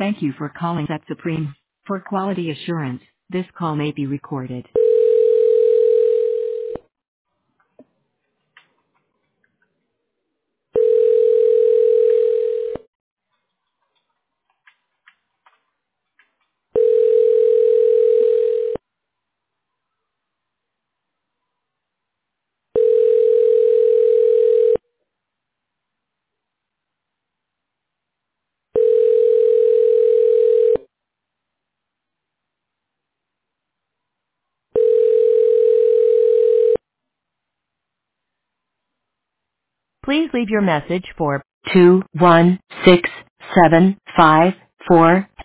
Thank you for calling Set Supreme. For quality assurance, this call may be recorded. Please leave your message for 2167544.